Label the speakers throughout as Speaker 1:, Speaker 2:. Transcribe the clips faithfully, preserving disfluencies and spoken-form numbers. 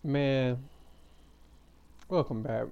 Speaker 1: Man, welcome back.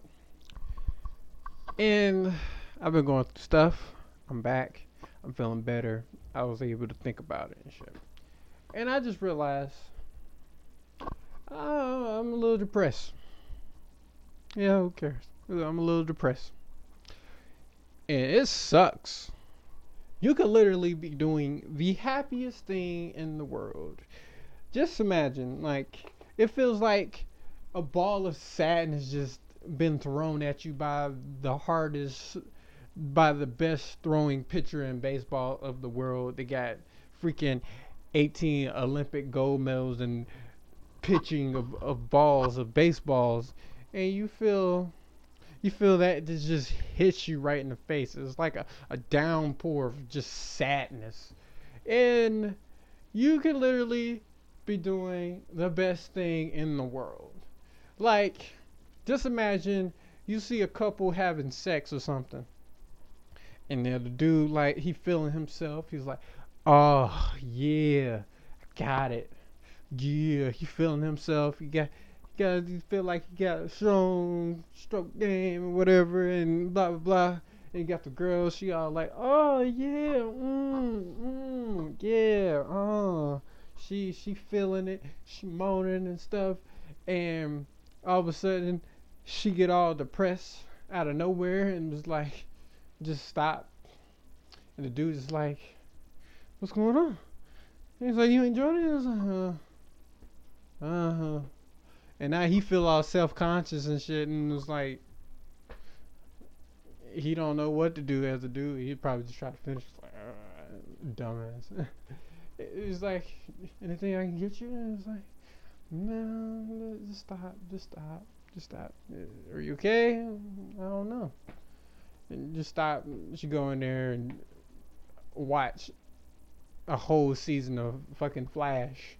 Speaker 1: And I've been going through stuff. I'm back. I'm feeling better. I was able to think about it and shit. And I just realized uh, I'm a little depressed. Yeah, who cares? I'm a little depressed. And it sucks. You could literally be doing the happiest thing in the world. Just imagine, like, it feels like a ball of sadness just been thrown at you by the hardest, by the best throwing pitcher in baseball of the world. They got freaking eighteen Olympic gold medals and pitching of, of balls, of baseballs. And you feel you feel that this just hits you right in the face. It's like a, a downpour of just sadness. And you can literally be doing the best thing in the world. Like, just imagine you see a couple having sex or something, and then the dude, like, he feeling himself. He's like, oh yeah, I got it. Yeah, he feeling himself. He got, he got, he feel like he got a strong stroke game or whatever, and blah blah blah. And you got the girl. She all like, oh yeah, mm, mm, yeah, oh. She she feeling it. She moaning and stuff, and all of a sudden she get all depressed out of nowhere and was like, just stop. And the dude is like, what's going on? And he's like, you enjoying it? I was like, uh, uh-huh. And now he feel all self-conscious and shit, and was like, he don't know what to do as a dude. He'd probably just try to finish. Like, uh, dumbass. It's like, anything I can get you? And it's like, no, just stop, just stop, just stop. Are you okay? I don't know. And just stop. You go in there and watch a whole season of fucking Flash.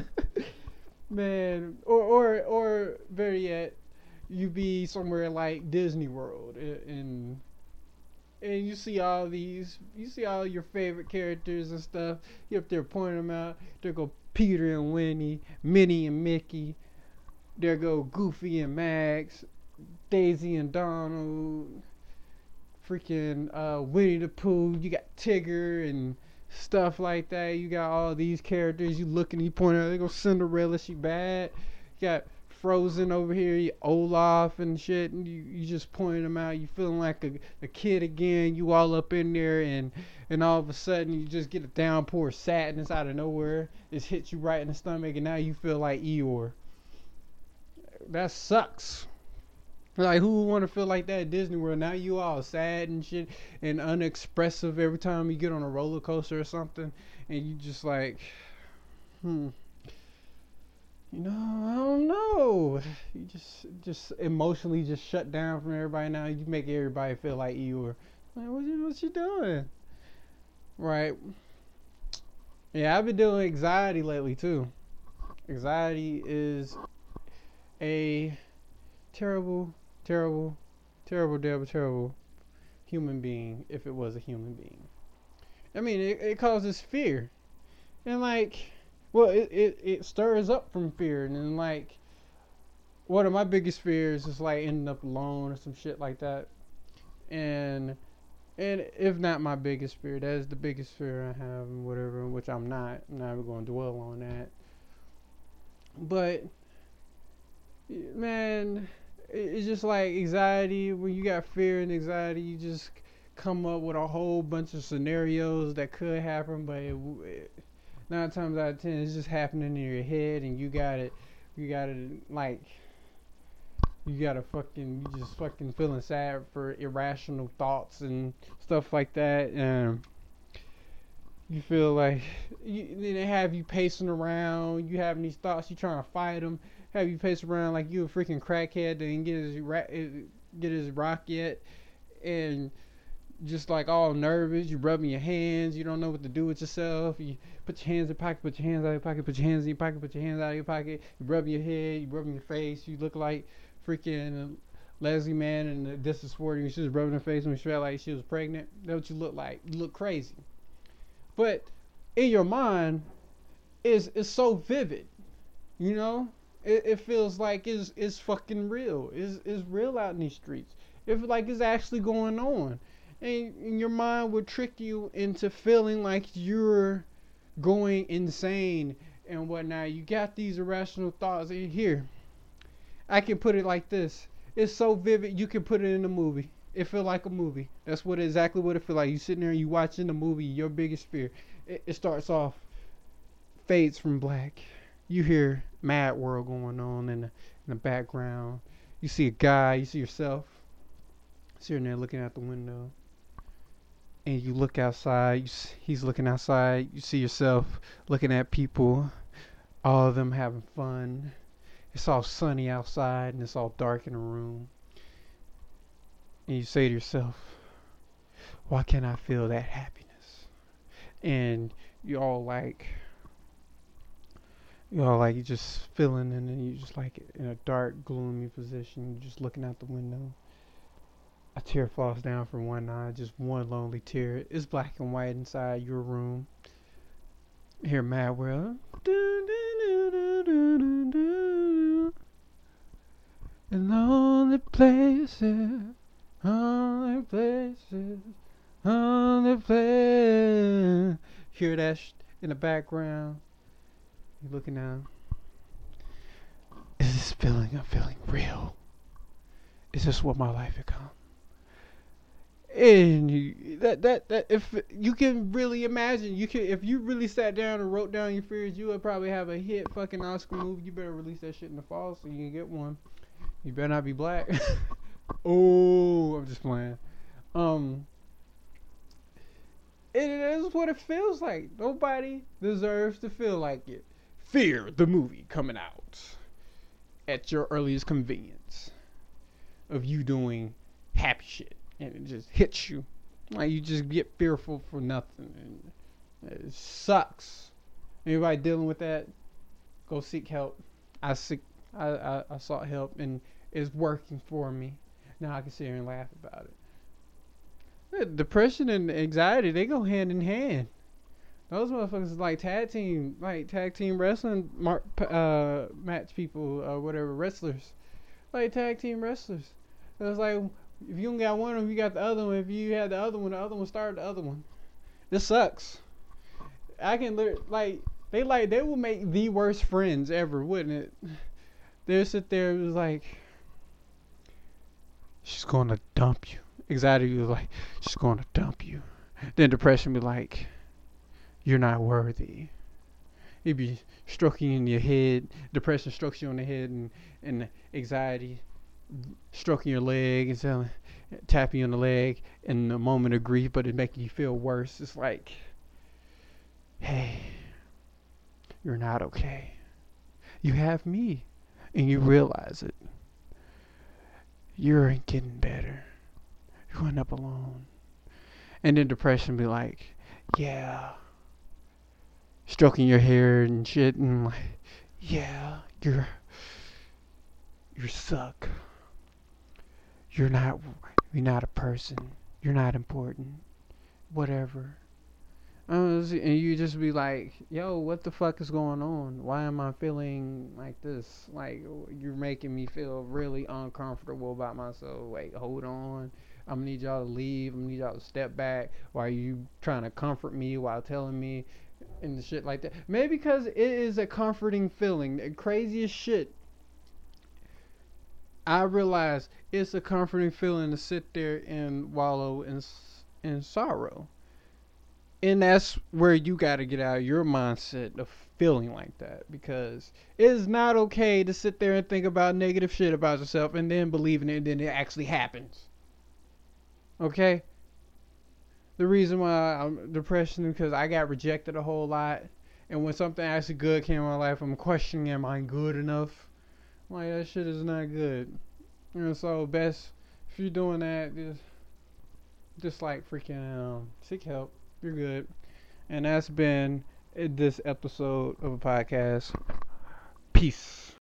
Speaker 1: Man, or or or better yet, you be somewhere like Disney World and and you see all these, you see all your favorite characters and stuff. You up there pointing them out. There go Peter and Winnie, Minnie and Mickey. There go Goofy and Max, Daisy and Donald, freaking uh, Winnie the Pooh. You got Tigger and stuff like that. You got all these characters. You looking, you pointing out. There go Cinderella, she bad. You got Frozen over here, you Olaf and shit, and you, you just pointing them out. You feeling like a, a kid again. You all up in there, and and all of a sudden you just get a downpour of sadness out of nowhere. It hits you right in the stomach, and now you feel like Eeyore. That sucks. Like, who would want to feel like that at Disney World? Now you all sad and shit and unexpressive every time you get on a roller coaster or something, and you just like, hmm. You know, I don't know. You just just emotionally just shut down from everybody now. You make everybody feel like you were like, what you what you doing? Right. Yeah, I've been dealing with anxiety lately too. Anxiety is a terrible, terrible, terrible, terrible, terrible human being if it was a human being. I mean, it, it causes fear. And like, well, it, it, it stirs up from fear. And then, like, one of my biggest fears is, like, ending up alone or some shit like that. And, and if not my biggest fear, that is the biggest fear I have and whatever, which I'm not. I'm not even going to dwell on that. But, man, it's just like anxiety. When you got fear and anxiety, you just come up with a whole bunch of scenarios that could happen, but it, it, nine times out of ten, it's just happening in your head, and you got it, you got it, like, you got to fucking, you just fucking feeling sad for irrational thoughts and stuff like that, and you feel like, you, then they have you pacing around, you having these thoughts, you trying to fight them, have you pace around like you a freaking crackhead that didn't get his, get his rock yet, and just like all nervous, you rubbing your hands, you don't know what to do with yourself, you put your hands in your pocket, put your hands out of your pocket, put your hands in your pocket, put your hands out of your pocket, you rubbing your head, you rubbing your face, you look like freaking Leslie Mann and This Is forty, she was rubbing her face when she felt like she was pregnant. That's what you look like. You look crazy. But in your mind, it's, it's so vivid, you know? It, it feels like it's it's fucking real. It's it's real out in these streets. It feels like it's actually going on, and, and your mind would trick you into feeling like you're going insane and whatnot. You got these irrational thoughts. And here, I can put it like this. It's so vivid, you can put it in a movie. It feel like a movie. That's what exactly what it feel like. You sitting there, and you watching the movie, your biggest fear. It, it starts off, fades from black. You hear Mad World going on in the, in the background. You see a guy, you see yourself sitting there looking out the window. And you look outside, you see, he's looking outside, you see yourself looking at people, all of them having fun. It's all sunny outside and it's all dark in the room. And you say to yourself, why can't I feel that happiness? And you all like, you all like, you just feeling, and then you just like in a dark, gloomy position, you're just looking out the window. A tear falls down from one eye, just one lonely tear. It's black and white inside your room. Hear Mad World. In lonely places, lonely places, lonely places. Hear that sh- in the background. You're looking down. Is this feeling I'm feeling real? Is this what my life become? And you, that that that if you can really imagine, you can if you really sat down and wrote down your fears, you would probably have a hit fucking Oscar movie. You better release that shit in the fall so you can get one. You better not be black. Oh, I'm just playing. Um, it is what it feels like. Nobody deserves to feel like it. Fear the movie coming out at your earliest convenience of you doing happy shit. And it just hits you. Like you just get fearful for nothing. And it sucks. Anybody dealing with that, go seek help. I seek, I, I, I sought help and it's working for me. Now I can sit here and laugh about it. Depression and anxiety, they go hand in hand. Those motherfuckers is like tag team, like tag team wrestling mar- uh, match people or whatever, wrestlers. Like tag team wrestlers. It was like, if you don't got one of them, you got the other one. If you had the other one, the other one started the other one. This sucks. I can like they like they will make the worst friends ever, wouldn't it? They'll sit there and was like, she's gonna dump you. Anxiety was like, she's gonna dump you. Then depression be like, you're not worthy. It'd be stroking in your head. Depression strokes you on the head, and and anxiety stroking your leg and telling, tapping you on the leg in the moment of grief, but it making you feel worse. It's like, hey, you're not okay. You have me, and you realize it. You're getting better. You're going up alone. And then depression be like, yeah, stroking your hair and shit, and like, yeah, you're you suck. You're not you're not a person. You're not important. Whatever. Um, and you just be like, yo, what the fuck is going on? Why am I feeling like this? Like, you're making me feel really uncomfortable about myself. Wait, hold on. I'm gonna need y'all to leave. I'm gonna need y'all to step back. Why are you trying to comfort me while telling me and shit like that? Maybe because it is a comforting feeling. The craziest shit. I realize it's a comforting feeling to sit there and wallow in in sorrow. And that's where you got to get out of your mindset of feeling like that, because it is not okay to sit there and think about negative shit about yourself and then believe in it and then it actually happens. Okay? The reason why I'm depressed is because I got rejected a whole lot, and when something actually good came in my life, I'm questioning, am I good enough? Like, that shit is not good. You know, so best if you're doing that, just just like freaking um, seek help. You're good. And that's been this episode of a podcast. Peace.